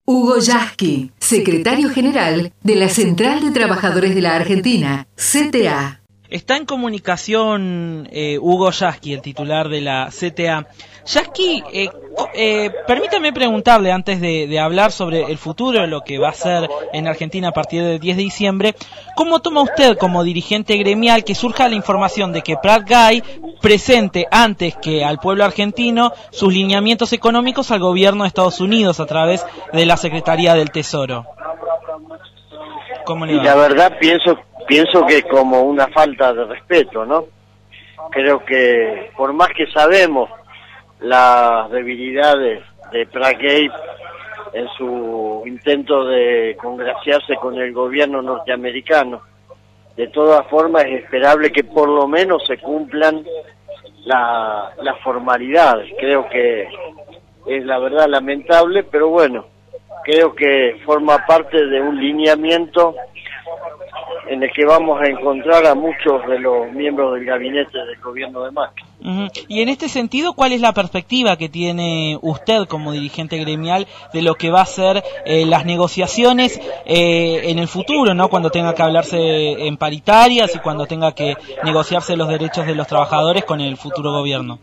Hugo Yasky, secretario general de la Central de Trabajadores de la Argentina, CTA. Está en comunicación Hugo Yasky, el titular de la CTA. Yasky, permítame preguntarle, antes de hablar sobre el futuro, lo que va a ser en Argentina a partir del 10 de diciembre, ¿cómo toma usted como dirigente gremial que surja la información de que Prat-Gay presente antes que al pueblo argentino sus lineamientos económicos al gobierno de Estados Unidos a través de la Secretaría del Tesoro? ¿Cómo le va? Y la verdad pienso que como una falta de respeto, ¿no? Creo que por más que sabemos las debilidades de Prat-Gay en su intento de congraciarse con el gobierno norteamericano, de todas formas es esperable que por lo menos se cumplan las formalidades. Creo que es la verdad lamentable, pero bueno, creo que forma parte de un lineamiento en el que vamos a encontrar a muchos de los miembros del gabinete del gobierno de Macri. Y en este sentido, ¿cuál es la perspectiva que tiene usted como dirigente gremial de lo que va a ser las negociaciones en el futuro, ¿no? Cuando tenga que hablarse en paritarias y cuando tenga que negociarse los derechos de los trabajadores con el futuro gobierno?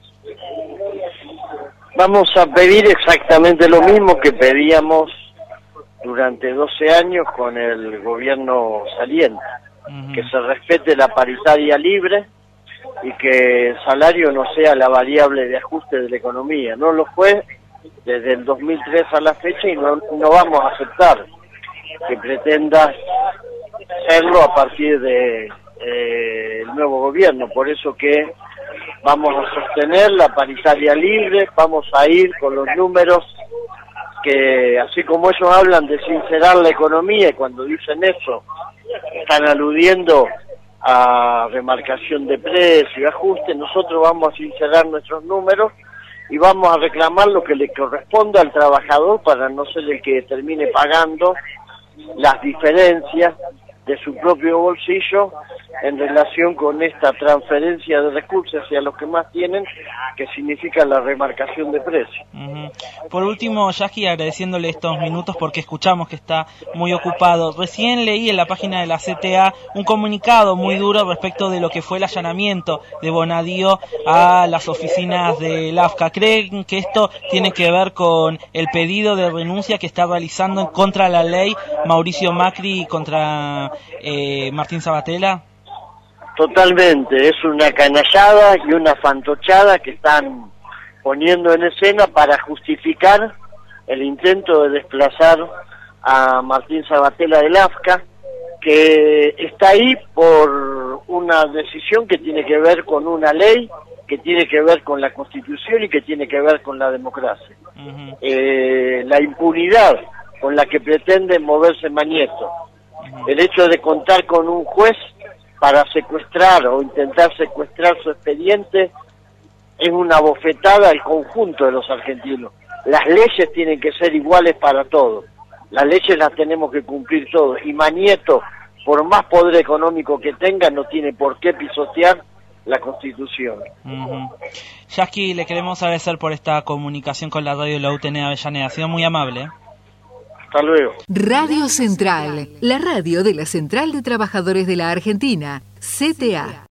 Vamos a pedir exactamente lo mismo que pedíamos durante 12 años con el gobierno saliente, que se respete la paritaria libre y que el salario no sea la variable de ajuste de la economía. No lo fue desde el 2003 a la fecha y no vamos a aceptar que pretenda serlo a partir de el nuevo gobierno. Por eso que vamos a sostener la paritaria libre, vamos a ir con los números que, así como ellos hablan de sincerar la economía, y cuando dicen eso están aludiendo a remarcación de precio y ajuste, nosotros vamos a sincerar nuestros números y vamos a reclamar lo que le corresponde al trabajador para no ser el que termine pagando las diferencias de su propio bolsillo en relación con esta transferencia de recursos hacia los que más tienen, que significa la remarcación de precios. Por último, Yasky, agradeciéndole estos minutos porque escuchamos que está muy ocupado. Recién leí en la página de la CTA un comunicado muy duro respecto de lo que fue el allanamiento de Bonadío a las oficinas del AFCA. ¿Creen que esto tiene que ver con el pedido de renuncia que está realizando en contra de la ley Mauricio Macri y contra Martín Sabatella? Totalmente, es una canallada y una fantochada que están poniendo en escena para justificar el intento de desplazar a Martín Sabatella del AFCA, que está ahí por una decisión que tiene que ver con una ley, que tiene que ver con la Constitución y que tiene que ver con la democracia. La impunidad con la que pretende moverse Mañeto, el hecho de contar con un juez para secuestrar o intentar secuestrar su expediente es una bofetada al conjunto de los argentinos. Las leyes tienen que ser iguales para todos, las leyes las tenemos que cumplir todos, y Mañeto, por más poder económico que tenga, no tiene por qué pisotear la Constitución. Yasky, le queremos agradecer por esta comunicación con la radio de la UTN de Avellaneda, ha sido muy amable. Hasta luego. Radio Central, la radio de la Central de Trabajadores de la Argentina, CTA.